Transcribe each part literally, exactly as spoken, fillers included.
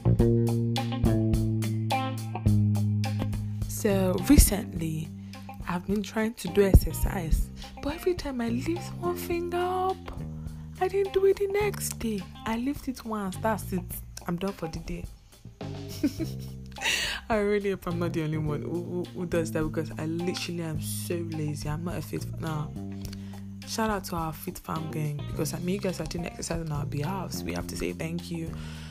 So recently, I've been trying to do exercise, but every time I lift one finger up, I didn't do it the next day. I lift it once, that's it. I'm done for the day. I really hope I'm not the only one who, who, who does that, because I literally am so lazy. I'm not a fit now. Shout out to our Fit Fam gang, because I mean, you guys are doing exercise on our behalf. So we have to say thank you.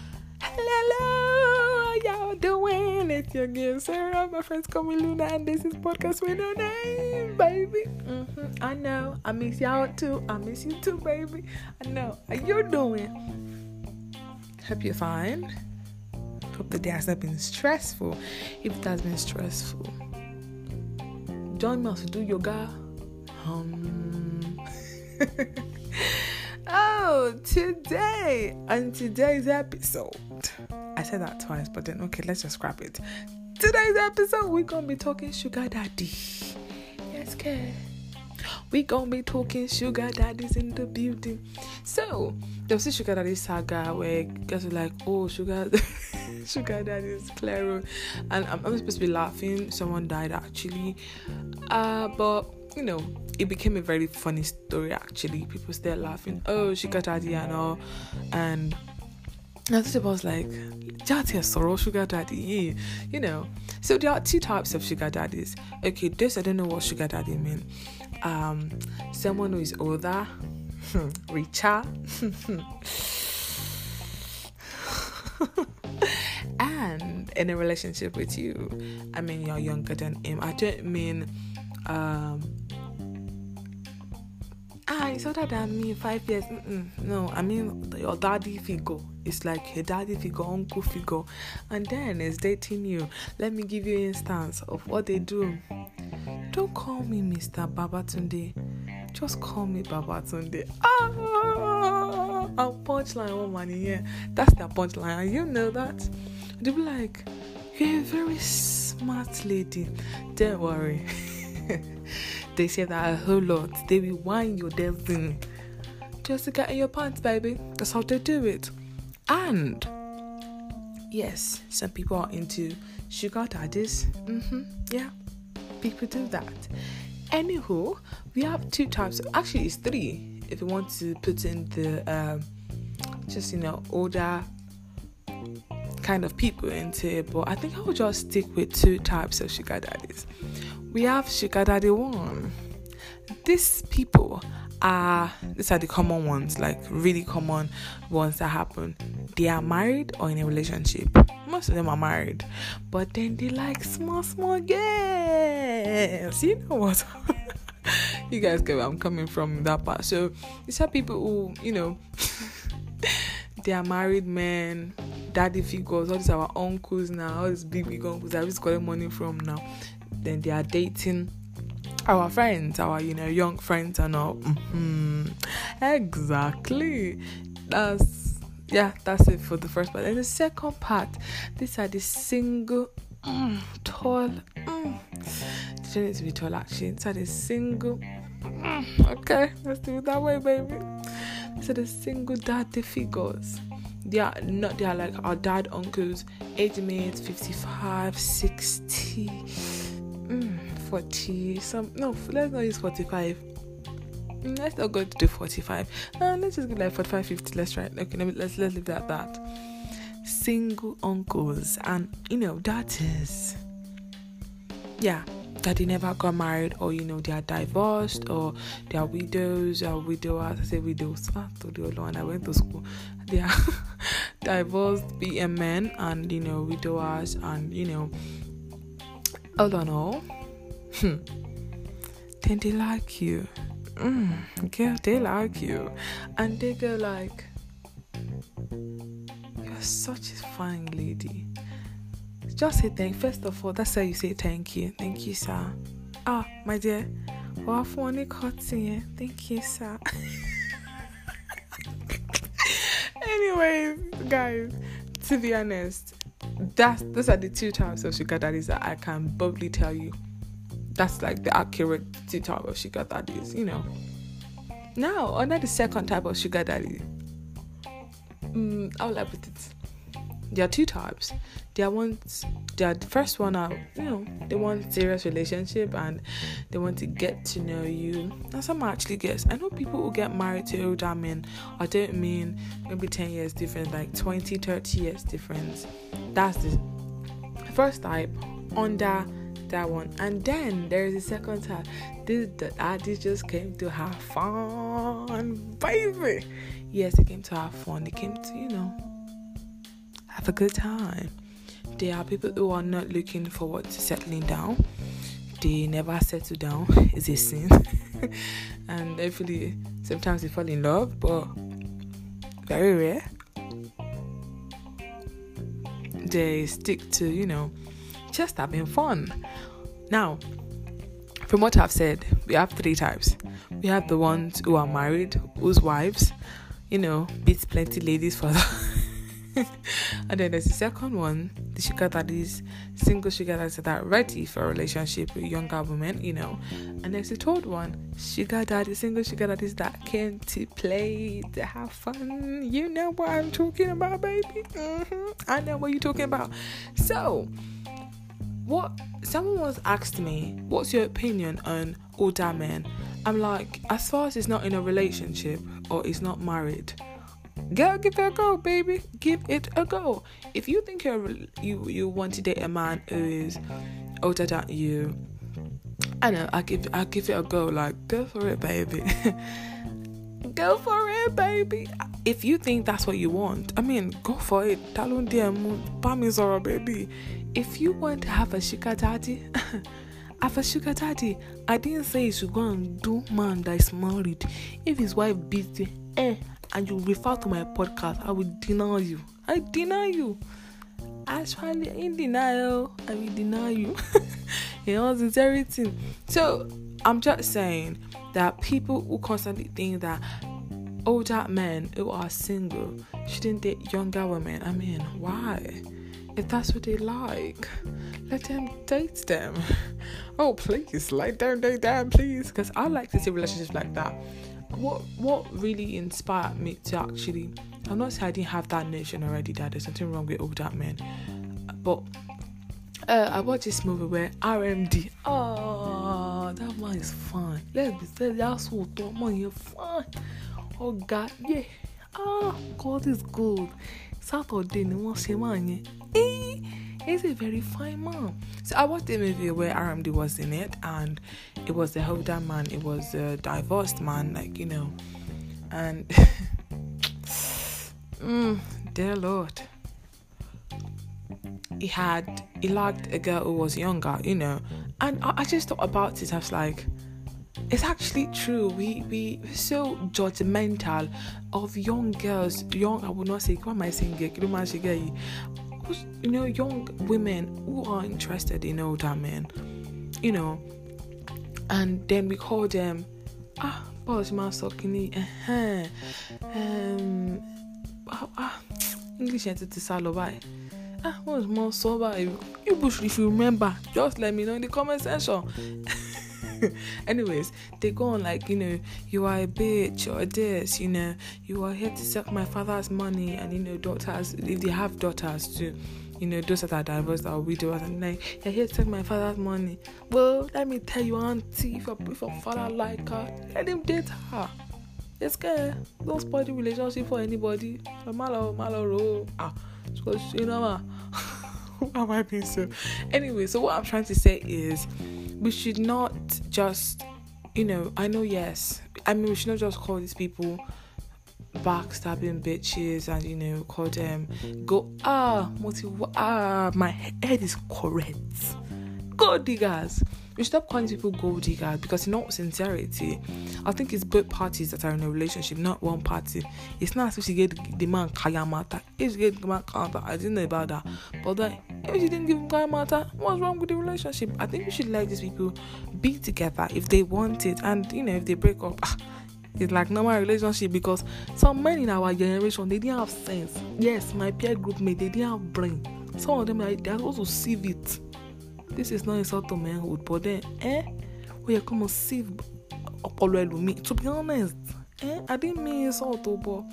Hello, how y'all doing? It's your girl Sarah. My friends call me Luna, and this is podcast with no name, baby. Mm-hmm. I know. I miss y'all too. I miss you too, baby. I know. How you doing? Hope you're fine. Hope the day has not been stressful. If it has been stressful, join me to do yoga. Um. Oh, today on today's episode, I said that twice, but then okay, let's just scrap it. Today's episode, we're gonna be talking sugar daddy. Yes, okay. We gonna be talking sugar daddies in the building. So there was a sugar daddy saga where guys were like, oh, sugar sugar daddy is Claro, and I'm, I'm supposed to be laughing. Someone died actually, uh, but you know, it became a very funny story actually. People still laughing, oh, sugar daddy and all, and I was like, Jati is sorrow sugar daddy, yeah. You know. So there are two types of sugar daddies. Okay, this I don't know what sugar daddy mean. Um, someone who is older, richer, and in a relationship with you. I mean, you're younger than him. I don't mean um ah, it's older than me, five years. Mm-mm. No, I mean your daddy figure. It's like a daddy figure, uncle figure, and then it's dating you. Let me give you an instance of what they do. Don't call me Mister Babatunde. Just call me Babatunde. Ah, I'll punchline one man here. That's their punchline, and you know that. They'll be like, you're a very smart lady. Don't worry. They say that a whole lot. They will whine your destiny just to get in your pants, baby. That's how they do it. And yes, some people are into sugar daddies. Mm-hmm. Yeah, people do that. Anywho, we have two types. Of, actually, it's three. If you want to put in the um, just you know older kind of people into it, but I think I will just stick with two types of sugar daddies. We have sugar daddy one. These people are, these are the common ones, like really common ones that happen. They are married or in a relationship. Most of them are married, but then they like small, small girls. You know what? You guys get where I'm coming from, that part. So these are people who, you know, they are married men, daddy figures, all these are our uncles now, all these big, big uncles that we collect money from now. Then they are dating our friends, our, you know, young friends and all. Mm-hmm. Exactly. That's, yeah, that's it for the first part. And the second part, these are the single, mm, tall, mm. They don't need to be tall actually. These are the single, mm. Okay, let's do it that way, baby. These are the single daddy figures. They are not, they are like our dad uncles, age mates, fifty-five, sixty, mm, forty, some, no, let's not use forty-five. Mm, let's not go to do forty-five. Uh, let's just give like forty-five, fifty, let's try it. Okay, let me, let's, let's leave it at that. Single uncles, and you know, that is, yeah, that they never got married, or you know, they are divorced, or they are widows or widowers. I say widows. Ah, to the other one, I went to school. They are divorced B M men, and you know, widowers, and you know, all in all, hmm, then they like you. Mm, girl, they like you, and they go like, you're such a fine lady. Just say thank. First of all, that's how you say thank you. Thank you, sir. Ah, my dear. Oh, funny cutting. Thank you, sir. Anyways, guys, to be honest, that's those are the two types of sugar daddies that I can boldly tell you. That's like the accurate two types of sugar daddies, you know. Now, under the second type of sugar daddy, um, how will I put it? there are two types. There are ones, there are the first one are, you know, they want serious relationship and they want to get to know you. And some actually gets, I know people who get married to older men. I don't mean maybe ten years difference, like twenty, thirty years difference. That's the first type under that one. And then there's the second type. This the daddy just came to have fun, baby. Yes, they came to have fun. They came to, you know, have a good time. There are people who are not looking forward to settling down. They never settle down. It's a sin. And hopefully sometimes they fall in love, but very rare. They stick to, you know, just having fun. Now, from what I've said, we have three types. We have the ones who are married, whose wives, you know, beats plenty ladies for that. And then there's the second one, the sugar daddies, single sugar daddies that are ready for a relationship with younger women, you know. And there's the third one, sugar daddies, single sugar daddies that came to play, to have fun. You know what I'm talking about, baby. Mm-hmm. I know what you're talking about. So, what someone once asked me, what's your opinion on older men? I'm like, as far as it's not in a relationship or it's not married, girl, give it a go, baby. Give it a go. If you think you're you you want to date a man who is older than you, I know I give I give it a go. Like, go for it, baby. Go for it, baby. If you think that's what you want, I mean, go for it. Talon diemu, pamizoro, baby. If you want to have a sugar daddy, have a sugar daddy. I didn't say you should go and do man that is married. If his wife beats you, eh, and you refer to my podcast, I will deny you. I deny you. Actually, in denial, I will deny you. You know, it's everything. So, I'm just saying that people who constantly think that older men who are single shouldn't date younger women. I mean, why? If that's what they like, let them date them. Oh, please, let them date them, please. Because I like to see relationships like that. What what really inspired me to actually, I'm not saying I didn't have that notion already that there's something wrong with older men, but uh, I watched this movie where R M D, oh, that man is fine. Let's be said, that's what that man is fine. Oh God, yeah. Ah, God is good. Saturday, no one say man, eh? He's a very fine man. So I watched a movie where R M D was in it, and it was a older man. It was a divorced man, like, you know, and mm, dear Lord, he had he liked a girl who was younger, you know, and I, I just thought about it. I was like, it's actually true. We we so judgmental of young girls. Young, I would not say. What am I saying? You know, young women who are interested in older men, you know, and then we call them ah, boss man sokini, uh um, ah, ah, English entity salobai. Ah, what's more sober? You if you remember, just let me know in the comment section. Anyways, they go on like, you know, you are a bitch or this, you know, you are here to suck my father's money, and you know, daughters, if they have daughters too, you know, those that are divorced or widows, and like, you're here to suck my father's money. Well, let me tell you, auntie, if your, if your father like her, let him date her. It's good. Don't spoil the relationship for anybody. Malo, malo, ah, because you know, who am I being so? Anyway, so what I'm trying to say is, we should not just, you know, I know, yes, I mean, we should not just call these people backstabbing bitches and, you know, call them, go, ah, motive, ah, my head is correct. Gold diggers. We should stop calling people gold diggers, because in all sincerity, I think it's both parties that are in a relationship, not one party. It's not as if she get the man kayamata. If she get the man kayamata, I didn't know about that. But then, if she didn't give him kayamata, what's wrong with the relationship? I think we should let these people be together if they want it. And, you know, if they break up, it's like normal relationship, because some men in our generation, they didn't have sense. Yes, my peer group mate, they didn't have brain. Some of them, like, they are supposed to sieve it. This is not insult to manhood, but then, eh, we are come to sieve. To be honest, eh, I didn't mean insult, but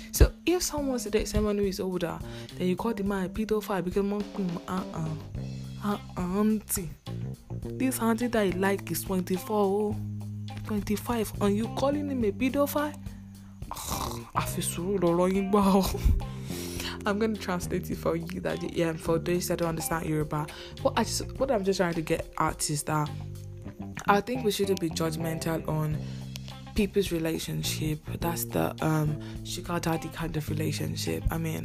So if someone wants to date someone who is older, then you call the man a pedophile because mom, uh-uh, uh auntie. This auntie that you like is twenty-four, twenty-five, and you calling him a pedophile? I feel so I'm going to translate it for you that yeah, for those that don't understand Yoruba. What I just, what I'm just trying to get at is that I think we shouldn't be judgmental on people's relationship. That's the um sugar daddy kind of relationship. I mean,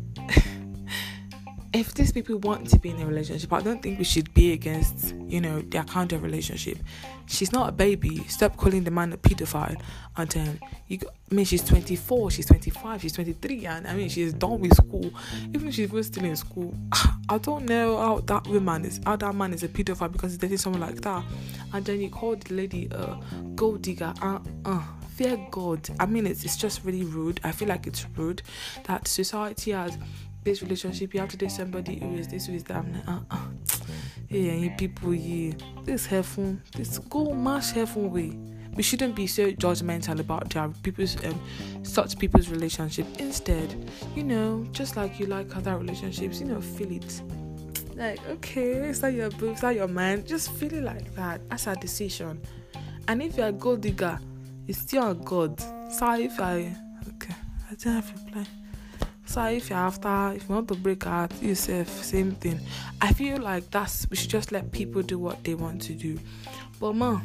if these people want to be in a relationship, I don't think we should be against, you know, their kind of relationship. She's not a baby. Stop calling the man a pedophile. And then, you, I mean, she's twenty-four, she's twenty-five, she's twenty-three, and I mean, she's done with school. Even if she's still in school, I don't know how that woman is, how that man is a pedophile because he's dating someone like that. And then you call the lady a gold digger. Uh, uh, fear God. I mean, it's it's just really rude. I feel like it's rude that society has this relationship. You have to date somebody who is this, who is that. I'm like, uh, uh. Yeah, you people, yeah, this heaven, this go mash heaven way. We shouldn't be so judgmental about their people's um such people's relationship. Instead, you know, just like you like other relationships, you know, feel it. Like, okay, is that your boo, is that your man? Just feel it like that. That's a decision. And if you're a gold digger, it's still a god. So if I okay, I don't have to reply. So if you're after, if you want to break out, yourself, same thing. I feel like that's, we should just let people do what they want to do. But man,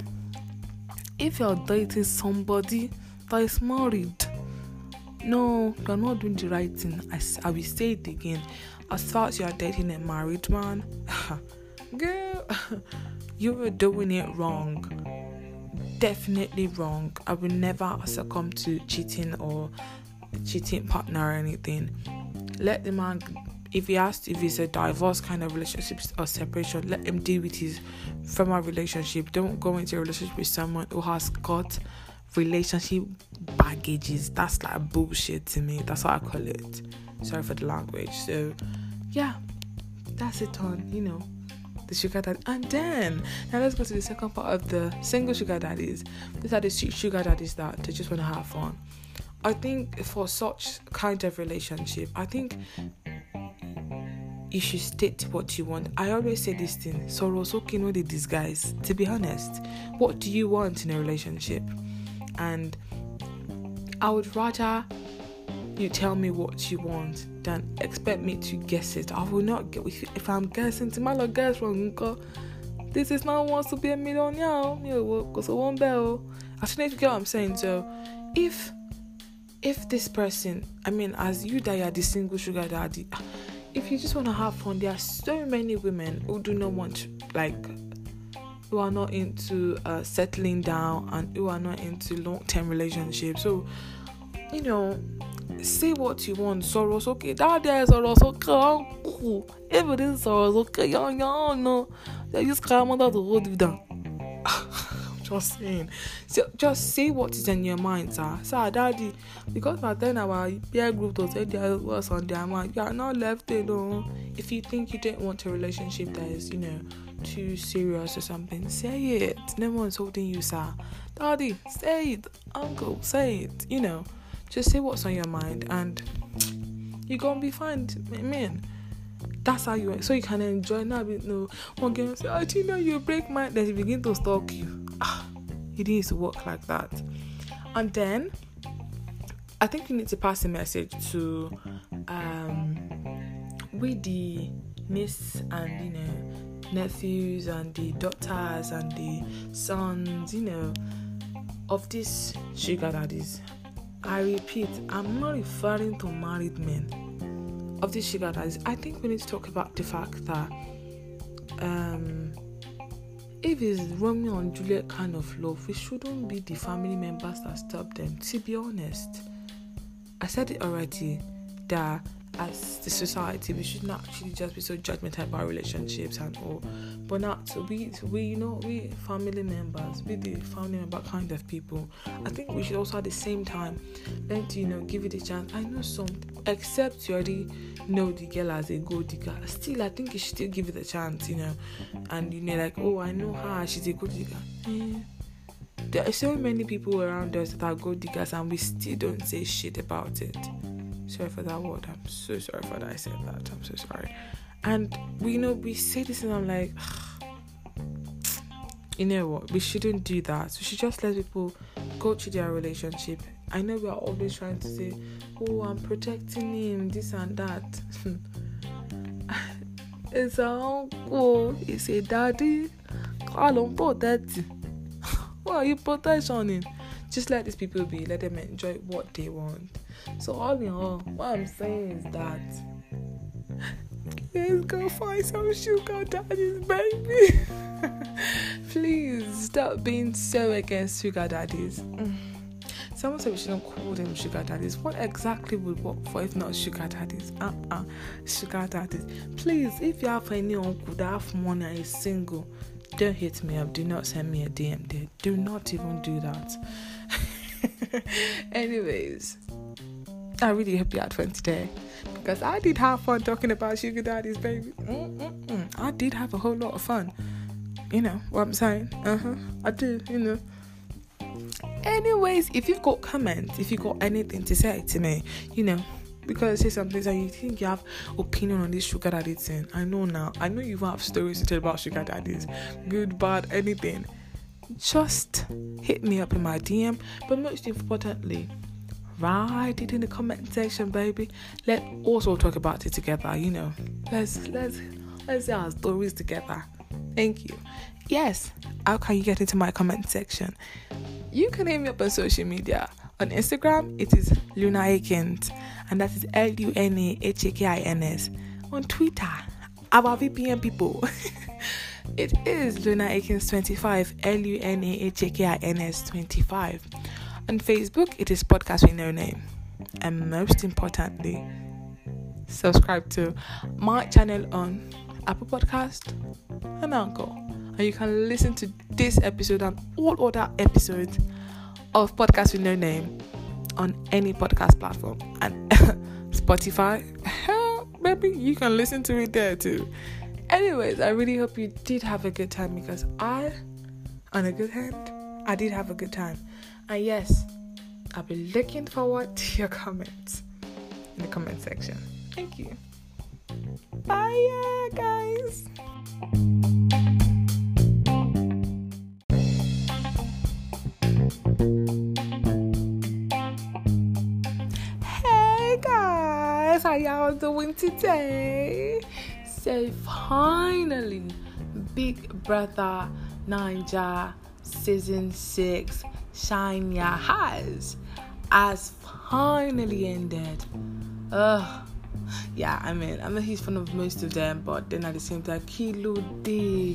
if you're dating somebody that is married, no, you're not doing the right thing. I, I will say it again. As far as you're dating a married man, girl, you were doing it wrong. Definitely wrong. I will never succumb to cheating or cheating partner or anything. Let the man, if he has to, if it's a divorce kind of relationship or separation, let him deal with his former relationship. Don't go into a relationship with someone who has got relationship baggages. That's like bullshit to me. That's what I call it. Sorry for the language. So yeah, that's it on, you know, the sugar daddy. And then now let's go to the second part of the single sugar daddies. These are the sugar daddies that they just want to have fun. I think for such kind of relationship, I think you should state what you want. I always say this thing, sorrows okay, no the disguise. To be honest, what do you want in a relationship? And I would rather you tell me what you want than expect me to guess it. I will not get, if I'm guessing to my little guess wrong. This is not wants to be a millionaire. Because I won't bell. I don't know if you get what I'm saying. So if If this person, I mean, as you that are the single sugar daddy, if you just want to have fun, there are so many women who do not want, like, who are not into uh, settling down and who are not into long-term relationships. So, you know, say what you want. Sorrows okay. That there is sorrows okay. If it is sorrows okay, yeah, yeah, no. They just come under the hold you down. Just saying. So just say what is in your mind, sir. Sir, daddy, because by then our peer group to say there was on their mind, you are not left alone. If you think you don't want a relationship that is, you know, too serious or something, say it. No one's holding you, sir. Daddy, say it. Uncle, say it. You know, just say what's on your mind and you're gonna be fine. Man, that's how you, so you can enjoy. Now, you know, one girl say, "I didn't know you break my," then she begin to stalk you. Ah, it needs to work like that. And then I think you need to pass a message to um with the niece and, you know, nephews and the daughters and the sons, you know, of these sugar daddies. I repeat, I'm not referring to married men. Of these sugar daddies, I think we need to talk about the fact that um if it's Romeo and Juliet kind of love, it shouldn't be the family members that stop them. To be honest, I said it already that as the society, we should not actually just be so judgmental about relationships and all, but not to we, we you know, we family members, we the family member kind of people. I think we should also at the same time learn to, you know, give it a chance. I know some, except you already know the girl as a gold digger, still I think you should still give it a chance, you know, and you know, like, oh, I know her, she's a gold digger. Eh. There are so many people around us that are gold diggers and we still don't say shit about it. Sorry for that word. I'm so sorry for that. I said that. I'm so sorry. And we you know we say this, and I'm like, you know what? We shouldn't do that. We should just let people go through their relationship. I know we are always trying to say, "Oh, I'm protecting him," this and that. It's a uncle. It's a daddy. Call him protect. Why are you protecting? Just let these people be. Let them enjoy what they want. So all in all, what I'm saying is that let's go find some sugar daddies, baby. Please stop being so against sugar daddies. Mm. Someone said we shouldn't call them sugar daddies. What exactly would work for if not sugar daddies? Uh-uh. Sugar daddies. Please, if you have any uncle that have money and is single, don't hit me up. Do not send me a D M there. Do not even do that. Anyways, I really hope you had fun today, because I did have fun talking about sugar daddies, baby. Mm-mm-mm. I did have a whole lot of fun. You know what I'm saying? Uh-huh. I do, you know. Anyways, if you've got comments, if you've got anything to say to me, you know, because say something that you think you have opinion on this sugar daddy thing. I know now. I know you have stories to tell about sugar daddies. Good, bad, anything. Just hit me up in my D M. But most importantly, write it in the comment section, baby. Let's also talk about it together, you know. Let's let's let's say our stories together. Thank you. Yes, how can you get into my comment section? You can hit me up on social media. On Instagram, it is Luna Akins, and that is L U N A H A K I N S. On Twitter, our V P N people, it is Luna Akins twenty-five, L U N A H A K I N S twenty-five. On Facebook, it is Podcast with No Name. And most importantly, subscribe to my channel on Apple Podcast and Anchor. And you can listen to this episode and all other episodes of Podcast with No Name on any podcast platform. And Spotify, maybe you can listen to it there too. Anyways, I really hope you did have a good time, because I, on a good hand, I did have a good time. And yes, I'll be looking forward to your comments in the comment section. Thank you. Bye, guys. Hey guys, how y'all doing today? So finally, Big Brother Naija season six Shine Your Eyes has finally ended. Ugh. Yeah, I mean, I'm a huge fan of most of them, but then at the same time, Kilo D,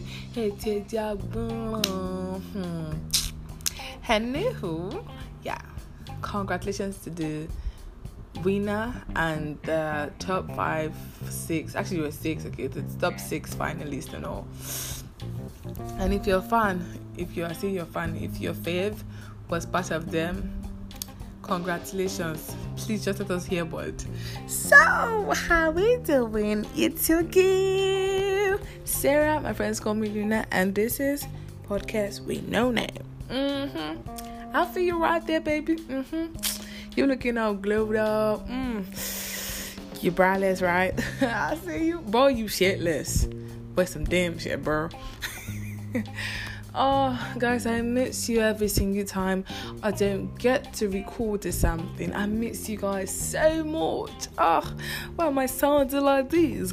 hmm. Anywho, yeah, congratulations to the winner and the top five, six, actually, you were six, okay, the top six finalists and all. And if you're a fan, if you are saying you're a fan, if your fave was part of them, congratulations. Please just let us hear what. So, how we doing? It's okay. Sarah, my friends call me Luna, and this is Podcast with No Name. Mm-hmm. I feel you right there, baby. Mm-hmm. You looking all glowed up. Mm. You braless, right? I see you. Boy, you shitless. But some damn shit, bro. Oh, guys, I miss you every single time I don't get to record or something. I miss you guys so much. Oh, why am I sounding like this?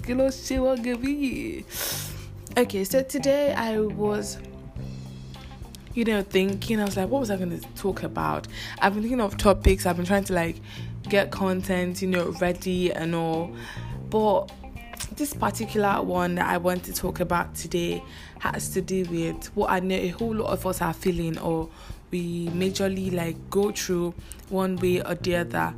Okay, so today I was, you know, thinking, I was like, what was I going to talk about? I've been thinking of topics. I've been trying to, like, get content, you know, ready and all. But this particular one that I want to talk about today has to do with what I know a whole lot of us are feeling, or we majorly like go through one way or the other.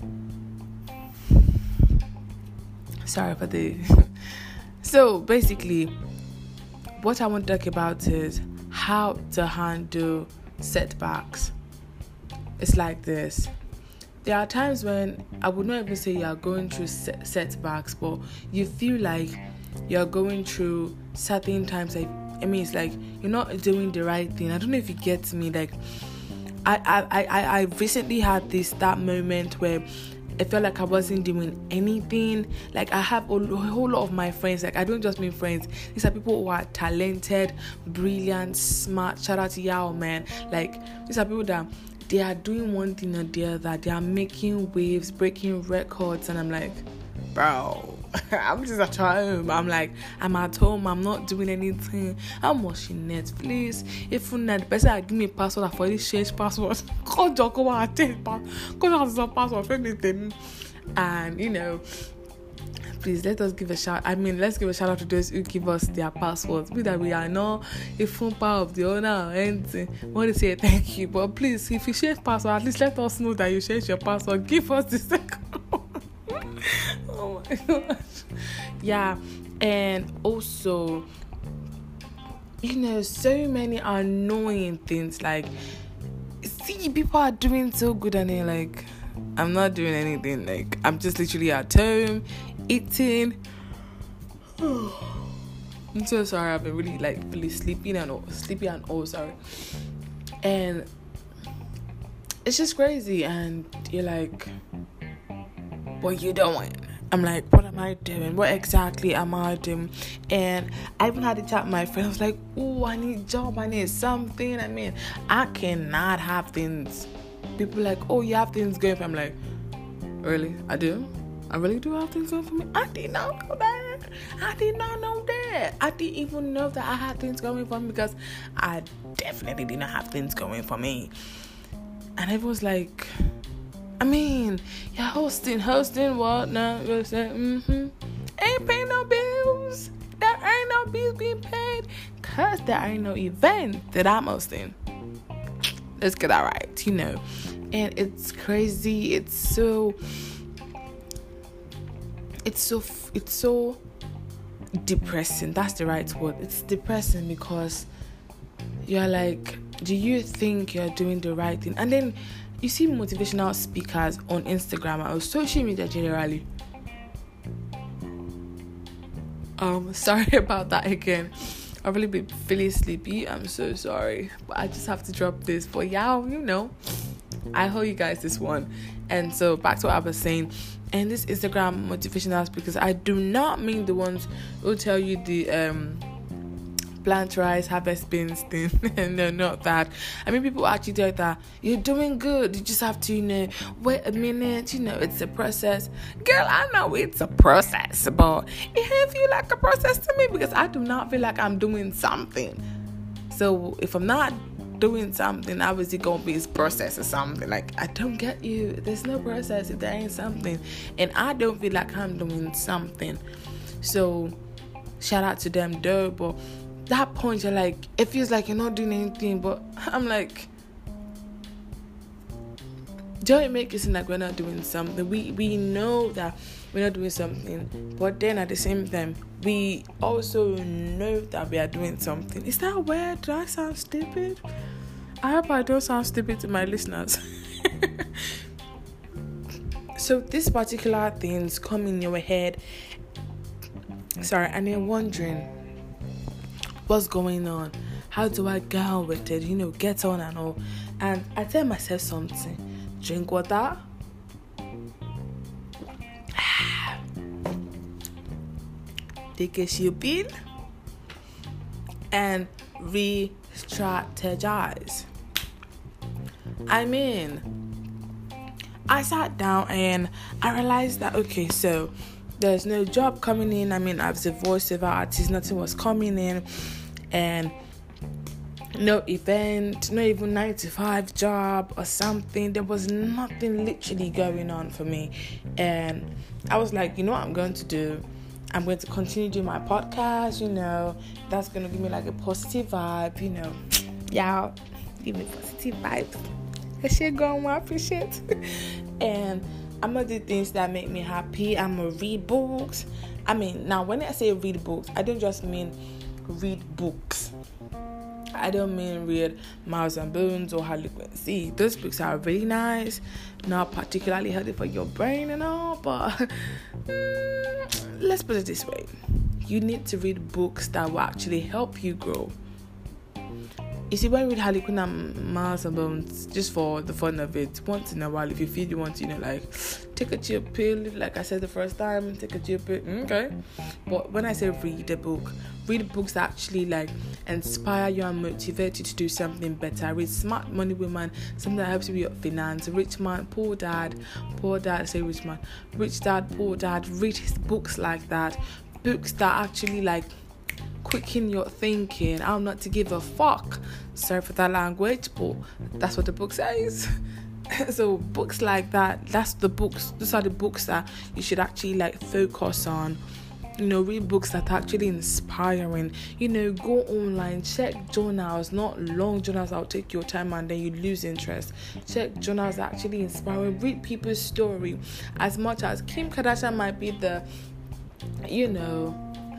Sorry for the so basically what I want to talk about is how to handle setbacks. It's like this. There are times when I would not even say you are going through set- setbacks, but you feel like you're going through certain times. Like, I mean, it's like you're not doing the right thing. I don't know if you get me. Like, I, I, I, I recently had this that moment where I felt like I wasn't doing anything. Like, I have a, a whole lot of my friends. Like, I don't just mean friends. These are people who are talented, brilliant, smart. Shout out to y'all, man. Like, these are people that they are doing one thing or the other. They are making waves, breaking records. And I'm like, bro, I'm just at home. I'm like, I'm at home. I'm not doing anything. I'm watching Netflix. If you not the person that give me a password for this change password, go just go and change password. Go just some password for anything. And you know, please let us give a shout. I mean, let's give a shout out to those who give us their passwords. Be that we are not a phone power of the owner or anything. We want to say thank you, but please, if you change password, at least let us know that you changed your password. Give us the second. Oh my gosh. Yeah, and also, you know, so many annoying things. Like, see, people are doing so good and they're like, I'm not doing anything. Like, I'm just literally at home eating. I'm so sorry. I've been really like really sleepy and all, sleepy and all. Sorry, and it's just crazy. And you're like, what you doing? I'm like, what am I doing? What exactly am I doing? And I even had a chat with my friend. I was like, oh, I need a job. I need something. I mean, I cannot have things. People like, oh, you have things going for me. I'm like, really? I do? I really do have things going for me? I did not know that. I did not know that. I didn't even know that I had things going for me because I definitely did not have things going for me. And it was like, I mean, you're hosting, hosting what? No, you're saying, mm-hmm. Ain't paying no bills. There ain't no bills being paid because there ain't no event that I'm hosting. Let's get that right, you know. And it's crazy. It's so, it's so, it's so depressing. That's the right word. It's depressing because you're like, do you think you're doing the right thing? And then you see motivational speakers on Instagram or social media generally. Um, sorry about that again. I've really been feeling sleepy. I'm so sorry. But I just have to drop this. But yeah, you know, I owe you guys this one. And so back to what I was saying. And this Instagram motivational speakers, I do not mean the ones who tell you the um plant rice, harvest beans thing. No, not that. I mean, people actually tell that you're doing good. You just have to, you know, wait a minute. You know, it's a process. Girl, I know it's a process, but it feel like a process to me because I do not feel like I'm doing something. So if I'm not doing something, obviously gonna be a process or something. Like, I don't get you. There's no process if there ain't something, and I don't feel like I'm doing something. So shout out to them though, but that point you're like, it feels like you're not doing anything, but I'm like, don't make it seem like we're not doing something. We we know that we're not doing something, but then at the same time, we also know that we are doing something. Is that weird? Do I sound stupid? I hope I don't sound stupid to my listeners. So these particular things come in your head, sorry, and you're wondering, what's going on? How do I get on with it? You know, get on and all. And I tell myself something. Drink water. Take a chill pill. And re-strategize. I mean, I sat down and I realized that, okay, so there's no job coming in. I mean, as a voiceover artist, nothing was coming in, and no event, no even nine to five job or something. There was nothing literally going on for me, and I was like, you know what I'm going to do? I'm going to continue doing my podcast. You know, that's going to give me like a positive vibe. You know, y'all give me positive vibes. That shit going well, I appreciate. And I'm gonna do things that make me happy. I'm gonna read books. I mean, now when I say read books, I don't just mean read books. I don't mean read Miles and Bones or Harlequin. See, those books are really nice, not particularly healthy for your brain and all, but mm, let's put it this way. You need to read books that will actually help you grow. You see, when we read Harlequin Mars and Bones, just for the fun of it, once in a while, if you feel you want to, you know, like, take a chill pill, like I said the first time, take a chill pill, okay. But when I say read a book, read books that actually, like, inspire you and motivate you to do something better. Read Smart Money Woman, something that helps you with your finance. Rich Man, Poor Dad, Poor Dad, say Rich Man, Rich Dad, Poor Dad. Read his books like that. Books that actually, like, quicken your thinking. I'm not to give a fuck. Sorry for that language, but that's what the book says. So books like that, that's the books, those are the books that you should actually like focus on. You know, read books that are actually inspiring. You know, go online, check journals, not long journals that'll take your time and then you lose interest. Check journals that actually inspiring. Read people's story. As much as Kim Kardashian might be the, you know,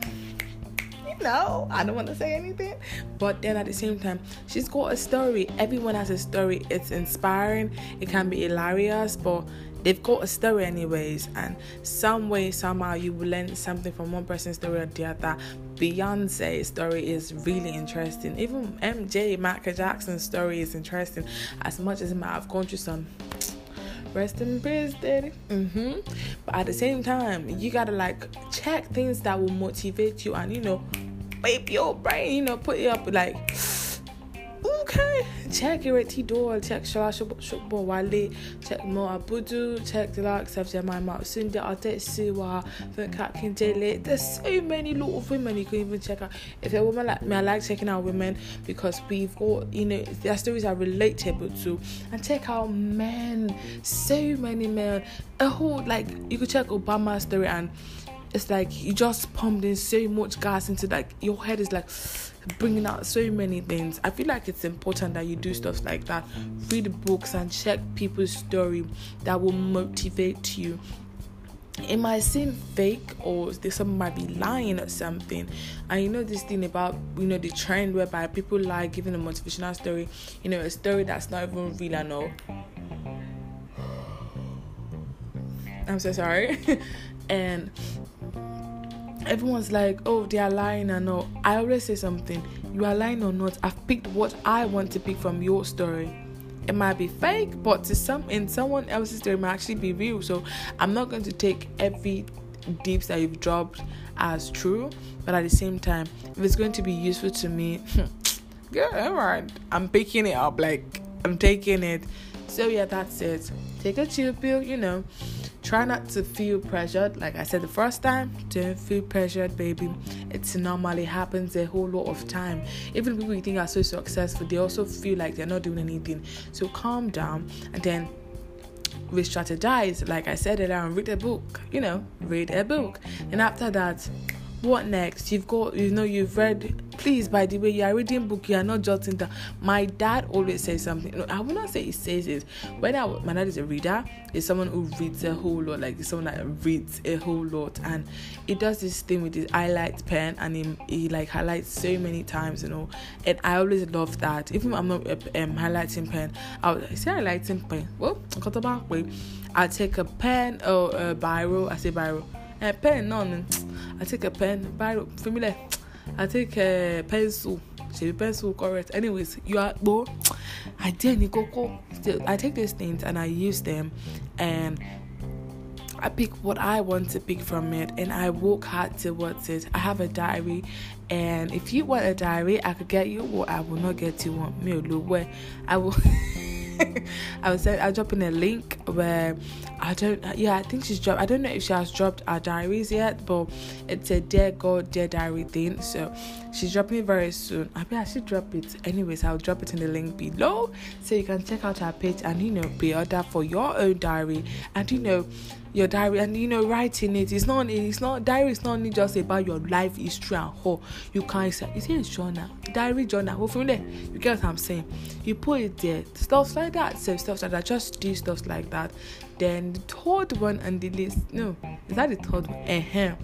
No, I don't want to say anything, but then at the same time, she's got a story. Everyone has a story. It's inspiring. It can be hilarious, but they've got a story anyways, and some way, somehow, you will learn something from one person's story or the other. Beyonce's story is really interesting. Even M J, Michael Jackson's story is interesting, as much as it might have gone through some rest in peace, daddy. Mm-hmm. But at the same time, you gotta like check things that will motivate you and, you know, babe your brain, you know, put it up like, okay, check your door, check Shola Shukbo Wale, check Mo Abudu, check the likes of Jemima Sunday, Ate Siwa, Venkat Kinjele. There's so many lot of women you can even check out. If a woman like me, I like checking out women because we've got, you know, their stories are relatable to. And check out men, so many men. A whole, like, you could check Obama's story and it's like you just pumped in so much gas into, like, your head is like bringing out so many things. I feel like it's important that you do stuff like that. Read books and check people's story that will motivate you. It might seem fake or someone might be lying or something. And you know this thing about, you know, the trend whereby people lie, giving a motivational story, you know, a story that's not even real and all. I'm so sorry. And everyone's like, oh, they are lying and all. I always say something, you are lying or not, I've picked what I want to pick from your story. It might be fake, but to some in someone else's story it might actually be real. So I'm not going to take every dips that you've dropped as true, but at the same time, if it's going to be useful to me, yeah, alright, I'm picking it up, like I'm taking it. So yeah, that's it. Take a chill pill, you know. Try not to feel pressured. Like I said the first time, don't feel pressured, baby. It normally happens a whole lot of time. Even people you think are so successful, they also feel like they're not doing anything. So calm down and then re-strategize. Like I said earlier, read a book. You know, read a book. And after that, what next? You've got, you know, you've read. Please, by the way, you are reading book, you are not jotting down. My dad always says something. No, I will not say he says it. When I, my dad is a reader, is someone who reads a whole lot, like someone that reads a whole lot, and he does this thing with his highlight pen, and he, he like highlights so many times, you know. And I always love that. Even if I'm not um, highlighting pen, I'll say highlighting pen. Well, I'll take a pen or a biro. I say biro. A pen, no, no. I take a pen, biro, familiar. I take a pencil. She pencil correct. Anyways, you are bo. I did Coco. I take these things and I use them, and I pick what I want to pick from it, and I work hard towards it. I have a diary, and if you want a diary, I could get you. What I will not get you one. Me where I will. I was saying I'll drop in a link where I don't yeah I think she's dropped I don't know if she has dropped our diaries yet, but it's a Dear God Dear Diary thing, so she's dropping it very soon. I mean I should drop it anyways. I'll drop it in the link below so you can check out her page and, you know, pre-order for your own diary, and, you know, your diary, and, you know, writing it. It's not it's not diary is not only just about your life history and how you can say it's a journal, diary journal. Hopefully you get what I'm saying. You put it there, stuff like that. So stuff like that, just do stuff like that. Then the third one on the list, no, is that the third one? Uh-huh.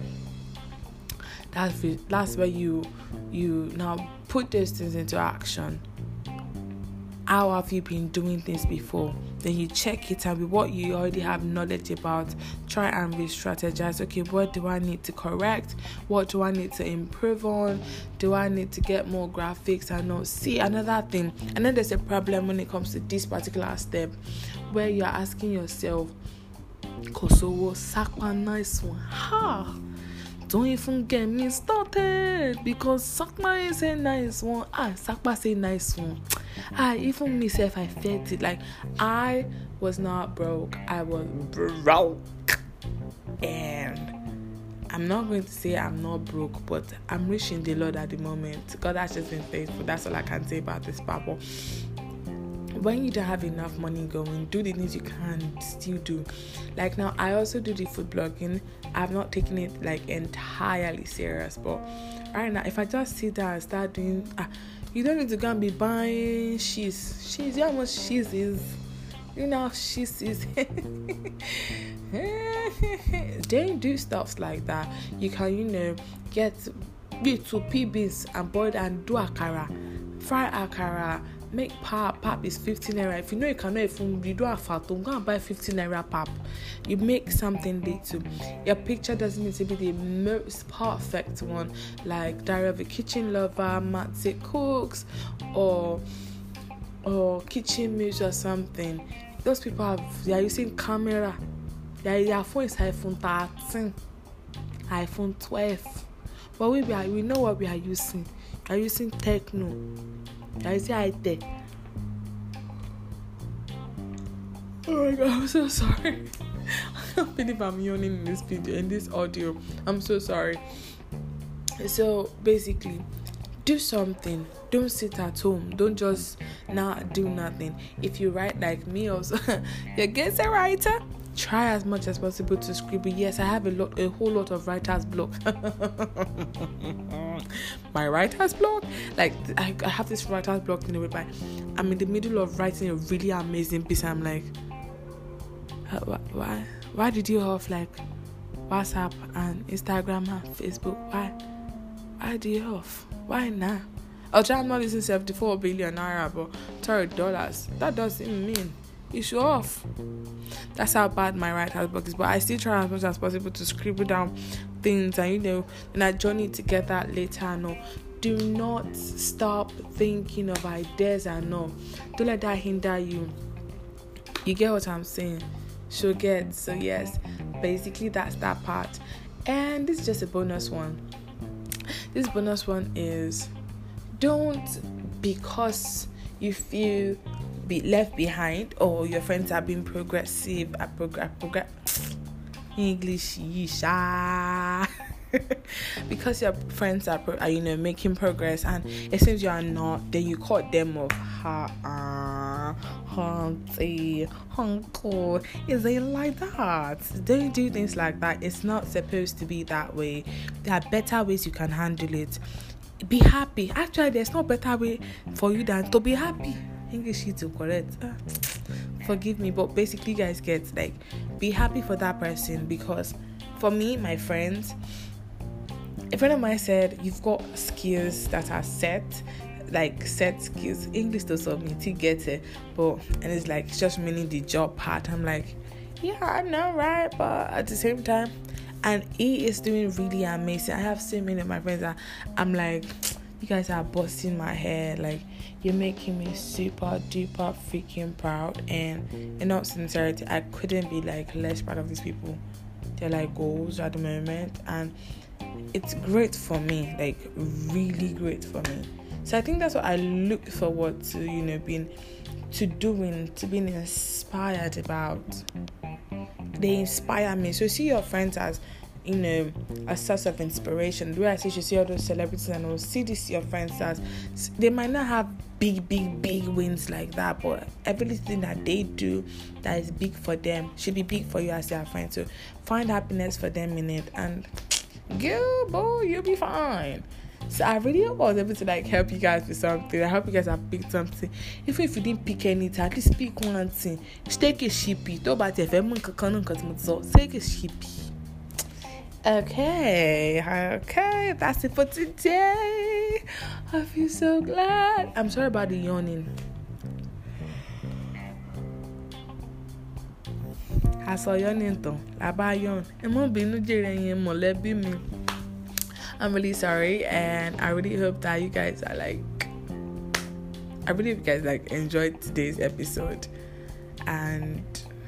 That's it. That's where you you now put those things into action. how have you been doing things before? Then you check it, and with what you already have knowledge about, try and re-strategize. Okay, what do I need to correct? What do I need to improve on? Do I need to get more graphics? I know. See, another thing, and then there's a problem when it comes to this particular step, where you're asking yourself, Kosovo, Sakpa, nice one. Ha! Don't even get me started, because Sakpa is a nice one. Ah, Sakpa is a nice one. I even myself, I felt it. Like, I was not broke. I was broke. And I'm not going to say I'm not broke, but I'm reaching the Lord at the moment. God has just been faithful. That's all I can say about this Bible. When you don't have enough money going, do the things you can still do. Like now, I also do the food blogging. I've not taken it like entirely serious, but right now, if I just sit down and start doing, ah, you don't need to go and be buying cheese. Cheese, you know how much cheese is? You know how cheese is. Don't do stuff like that. You can, you know, get two P Bs and boil and do akara, fry akara. Make pap. Pap is fifteen naira. If you know you cannot even you do a fatum, go and buy fifteen naira pap. You make something little. Your picture doesn't need to be the most perfect one, like Diary of a Kitchen Lover, Matze Cooks, or or Kitchen Muse or something. Those people have they are using camera. Their, their phone is iPhone thirteen, iPhone twelve. But we are, we know what we are using. We are using Techno. I say I did. Oh my god, I'm so sorry. I can't believe I'm yawning in this video, in this audio. I'm so sorry. So basically, do something. Don't sit at home. Don't just not do nothing. If you write like me, also you're against a writer. Try as much as possible to scribble. Yes, I have a lot, a whole lot of writer's block. My writer's block, like I, I have this writer's block in a way, but I'm in the middle of writing a really amazing piece. I'm like, uh, why, why did you have like WhatsApp and Instagram and Facebook? Why, why do you have? Why now? I'll try. I'm not using seventy-four billion naira, but thirty dollars. That doesn't mean. You show off. That's how bad my writer's block is. But I still try as much as possible to scribble down things, and you know, and I journey to get that later. No, do not stop thinking of ideas. And no, don't let that hinder you. You get what I'm saying? She'll get. So yes, basically that's that part. And this is just a bonus one. This bonus one is don't, because you feel be left behind or your friends are being progressive at progress progress English yisha because your friends are, are you know making progress and it seems you are not, then you cut them off. Ha hunty uncle, is it like that? Don't do things like that. It's not supposed to be that way. There are better ways you can handle it. Be happy. Actually, there's no better way for you than to be happy. English is correct. Uh, forgive me, but basically, you guys get like be happy for that person, because for me, my friends, a friend of mine said, "You've got skills that are set, like set skills." English doesn't mean to get it, but and it's like it's just meaning the job part. I'm like, yeah, I know, right? But at the same time, and he is doing really amazing. I have so many of my friends that I'm like, you guys are busting my head. Like, you're making me super duper freaking proud. And in all sincerity, I couldn't be like less proud of these people. They're like goals at the moment, and it's great for me, like really great for me. So I think that's what I look forward to, you know, being to doing, to being inspired about. They inspire me. So see your friends as, you know, a source of inspiration. The way I say, you see all those celebrities and all, see this your friends as, they might not have big, big, big wins like that, but everything that they do that is big for them should be big for you as their friend. So find happiness for them in it, and go, boy, you'll be fine. So I really hope I was able to like help you guys with something. I hope you guys have picked something. Even if you didn't pick anything, at least pick one thing. Take a shippy. Don't bad if I'm take a shippy. Okay, okay, that's it for today. I feel so glad. I'm sorry about the yawning. Asoyoninton, Labayon, Emobinu Jere Molebi me. I'm really sorry, and I really hope that you guys are like, I really hope you guys like enjoyed today's episode. And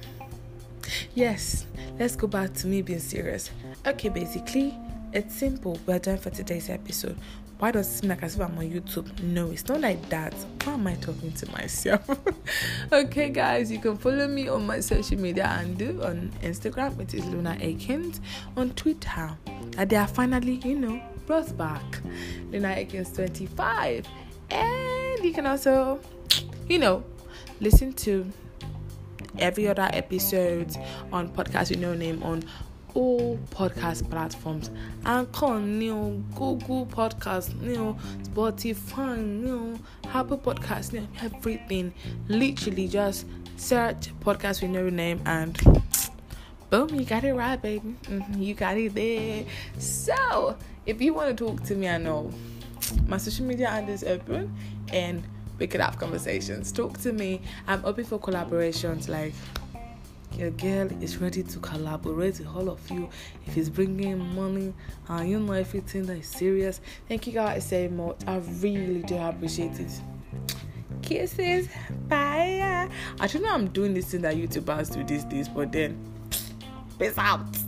yes, let's go back to me being serious. Okay, basically, it's simple. We're done for today's episode. Why does it seem like as if I'm on YouTube? No, it's not like that. Why am I talking to myself? Okay, guys, you can follow me on my social media handle. On Instagram, it is Luna Akins. On Twitter, and they are finally, you know, brought back. Luna Akins twenty-five. And you can also, you know, listen to every other episode on Podcast with No Name on all podcast platforms. Anchor, new Google Podcast, new Spotify, new Apple Podcast, new everything. Literally just search Podcast with No Name and boom, you got it right, baby. Mm-hmm, you got it there. So if you want to talk to me, I know my social media handle is open and we could have conversations. Talk to me. I'm open for collaborations. Like, your girl is ready to collaborate with all of you. If it's bringing money and uh, you know everything that is serious. Thank you guys so much. I really do appreciate it. Kisses. Bye. I don't know I'm doing this thing that YouTubers do these days, but then peace out.